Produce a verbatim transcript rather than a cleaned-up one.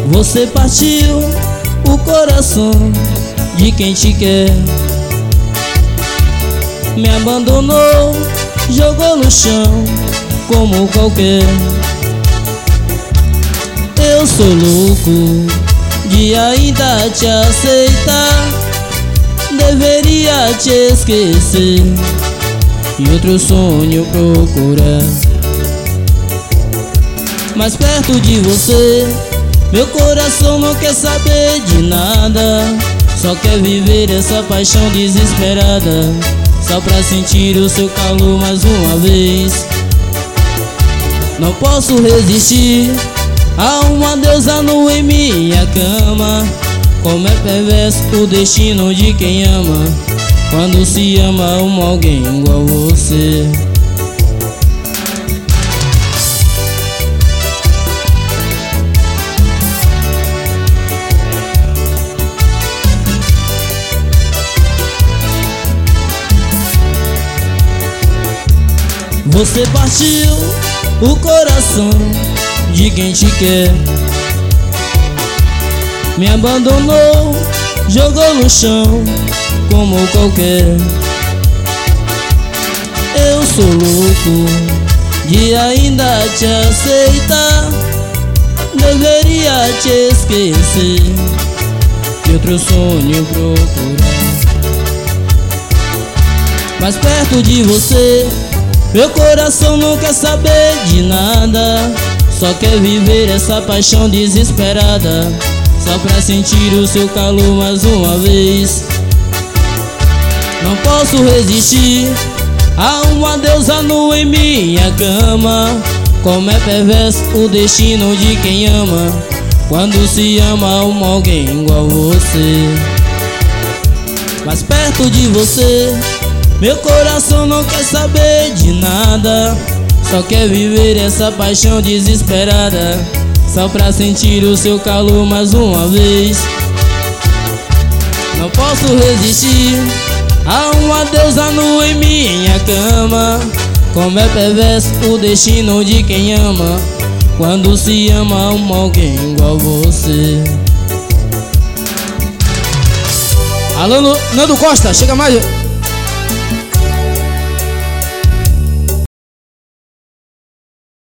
Você partiu o coração de quem te quer, me abandonou, jogou no chão como qualquer. Eu sou louco de ainda te aceitar, deveria te esquecer e outro sonho procurar. Mas perto de você, meu coração não quer saber de nada, só quer viver essa paixão desesperada, só pra sentir o seu calor mais uma vez. Não posso resistir a uma deusa nua em minha cama. Como é perverso o destino de quem ama, quando se ama uma alguém igual você. Você partiu o coração de quem te quer, me abandonou, jogou no chão como qualquer. Eu sou louco de ainda te aceitar, deveria te esquecer e outro sonho procurar. Mas perto de você, meu coração não quer saber de nada, só quer viver essa paixão desesperada, só pra sentir o seu calor mais uma vez. Não posso resistir a uma deusa nua em minha cama. Como é perverso o destino de quem ama, quando se ama uma alguém igual você. Mas perto de você, meu coração não quer saber de nada, só quer viver essa paixão desesperada, só pra sentir o seu calor mais uma vez. Não posso resistir a uma deusa nua em minha cama. Como é perverso o destino de quem ama, quando se ama uma alguém igual você. Alô, Nando Costa, chega mais.